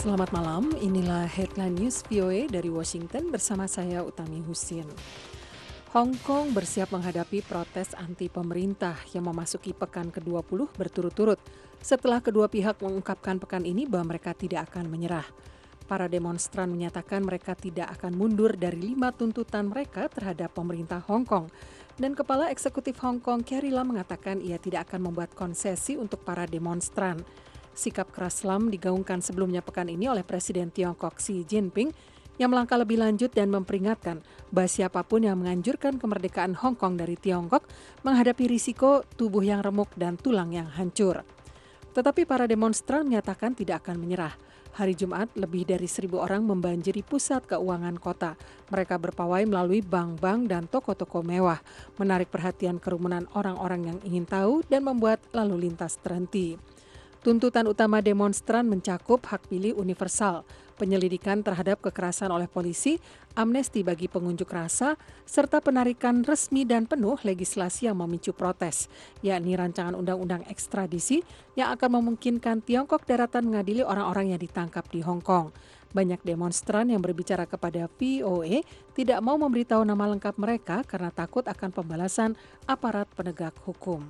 Selamat malam, inilah headline news VOA dari Washington bersama saya Utami Husin. Hong Kong bersiap menghadapi protes anti pemerintah yang memasuki pekan ke-20 berturut-turut setelah kedua pihak mengungkapkan pekan ini bahwa mereka tidak akan menyerah. Para demonstran menyatakan mereka tidak akan mundur dari 5 tuntutan mereka terhadap pemerintah Hong Kong. Dan Kepala Eksekutif Hong Kong Carrie Lam mengatakan ia tidak akan membuat konsesi untuk para demonstran. Sikap keras Lam digaungkan sebelumnya pekan ini oleh Presiden Tiongkok Xi Jinping yang melangkah lebih lanjut dan memperingatkan bahwa siapapun yang menganjurkan kemerdekaan Hong Kong dari Tiongkok menghadapi risiko tubuh yang remuk dan tulang yang hancur. Tetapi para demonstran menyatakan tidak akan menyerah. Hari Jumat, lebih dari 1.000 orang membanjiri pusat keuangan kota. Mereka berpawai melalui bank-bank dan toko-toko mewah, menarik perhatian kerumunan orang-orang yang ingin tahu dan membuat lalu lintas terhenti. Tuntutan utama demonstran mencakup hak pilih universal, penyelidikan terhadap kekerasan oleh polisi, amnesti bagi pengunjuk rasa, serta penarikan resmi dan penuh legislasi yang memicu protes, yakni rancangan undang-undang ekstradisi yang akan memungkinkan Tiongkok daratan mengadili orang-orang yang ditangkap di Hong Kong. Banyak demonstran yang berbicara kepada VOA tidak mau memberitahu nama lengkap mereka karena takut akan pembalasan aparat penegak hukum.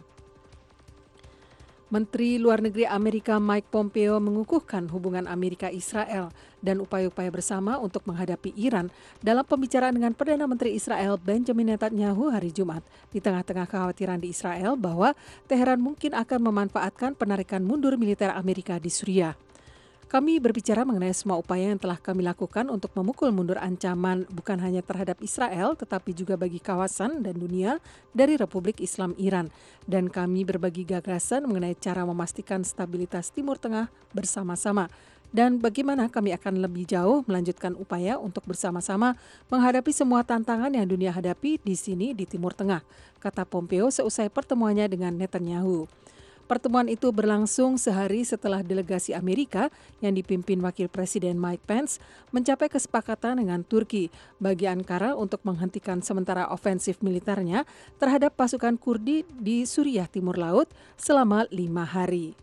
Menteri Luar Negeri Amerika Mike Pompeo mengukuhkan hubungan Amerika-Israel dan upaya-upaya bersama untuk menghadapi Iran dalam pembicaraan dengan Perdana Menteri Israel Benjamin Netanyahu hari Jumat di tengah-tengah kekhawatiran di Israel bahwa Teheran mungkin akan memanfaatkan penarikan mundur militer Amerika di Suriah. Kami berbicara mengenai semua upaya yang telah kami lakukan untuk memukul mundur ancaman bukan hanya terhadap Israel tetapi juga bagi kawasan dan dunia dari Republik Islam Iran. Dan kami berbagi gagasan mengenai cara memastikan stabilitas Timur Tengah bersama-sama. Dan bagaimana kami akan lebih jauh melanjutkan upaya untuk bersama-sama menghadapi semua tantangan yang dunia hadapi di sini di Timur Tengah, kata Pompeo seusai pertemuannya dengan Netanyahu. Pertemuan itu berlangsung sehari setelah delegasi Amerika yang dipimpin Wakil Presiden Mike Pence mencapai kesepakatan dengan Turki bagi Ankara untuk menghentikan sementara ofensif militernya terhadap pasukan Kurdi di Suriah Timur Laut selama 5 hari.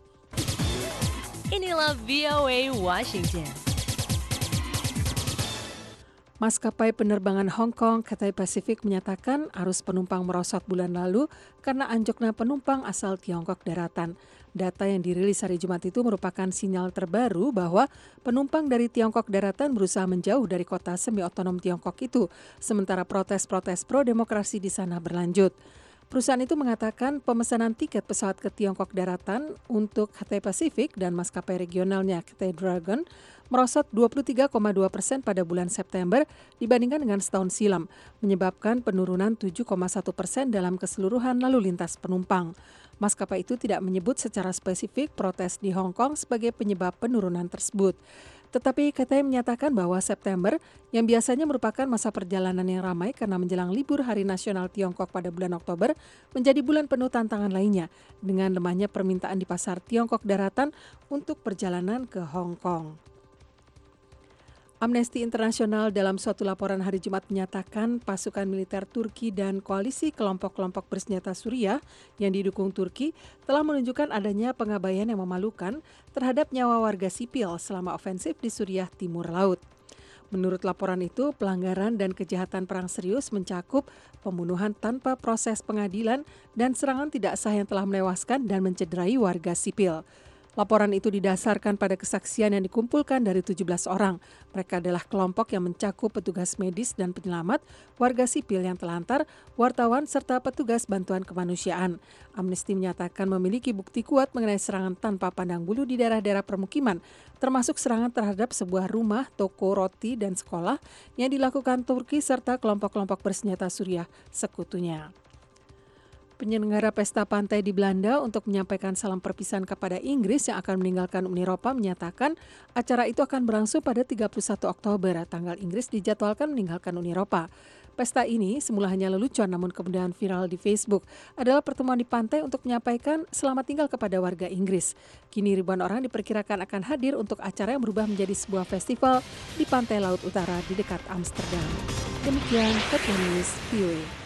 Inilah VOA Washington. Maskapai penerbangan Hong Kong Cathay Pacific menyatakan arus penumpang merosot bulan lalu karena anjloknya penumpang asal Tiongkok daratan. Data yang dirilis hari Jumat itu merupakan sinyal terbaru bahwa penumpang dari Tiongkok daratan berusaha menjauh dari kota semi-otonom Tiongkok itu, sementara protes-protes pro-demokrasi di sana berlanjut. Perusahaan itu mengatakan pemesanan tiket pesawat ke Tiongkok daratan untuk Cathay Pacific dan maskapai regionalnya Cathay Dragon merosot 23,2% pada bulan September dibandingkan dengan setahun silam, menyebabkan penurunan 7,1% dalam keseluruhan lalu lintas penumpang. Maskapai itu tidak menyebut secara spesifik protes di Hong Kong sebagai penyebab penurunan tersebut. Tetapi Cathay menyatakan bahwa September, yang biasanya merupakan masa perjalanan yang ramai karena menjelang libur Hari Nasional Tiongkok pada bulan Oktober, menjadi bulan penuh tantangan lainnya dengan lemahnya permintaan di pasar Tiongkok daratan untuk perjalanan ke Hong Kong. Amnesty International dalam suatu laporan hari Jumat menyatakan pasukan militer Turki dan koalisi kelompok-kelompok bersenjata Suriah yang didukung Turki telah menunjukkan adanya pengabaian yang memalukan terhadap nyawa warga sipil selama ofensif di Suriah Timur Laut. Menurut laporan itu, pelanggaran dan kejahatan perang serius mencakup pembunuhan tanpa proses pengadilan dan serangan tidak sah yang telah menewaskan dan mencederai warga sipil. Laporan itu didasarkan pada kesaksian yang dikumpulkan dari 17 orang. Mereka adalah kelompok yang mencakup petugas medis dan penyelamat, warga sipil yang telantar, wartawan, serta petugas bantuan kemanusiaan. Amnesty menyatakan memiliki bukti kuat mengenai serangan tanpa pandang bulu di daerah-daerah permukiman, termasuk serangan terhadap sebuah rumah, toko, roti, dan sekolah yang dilakukan Turki serta kelompok-kelompok bersenjata Suriah sekutunya. Penyelenggara pesta pantai di Belanda untuk menyampaikan salam perpisahan kepada Inggris yang akan meninggalkan Uni Eropa menyatakan acara itu akan berlangsung pada 31 Oktober, tanggal Inggris dijadwalkan meninggalkan Uni Eropa. Pesta ini semula hanya lelucon namun kemudian viral di Facebook adalah pertemuan di pantai untuk menyampaikan selamat tinggal kepada warga Inggris. Kini ribuan orang diperkirakan akan hadir untuk acara yang berubah menjadi sebuah festival di pantai Laut Utara di dekat Amsterdam. Demikian Headline News VOA.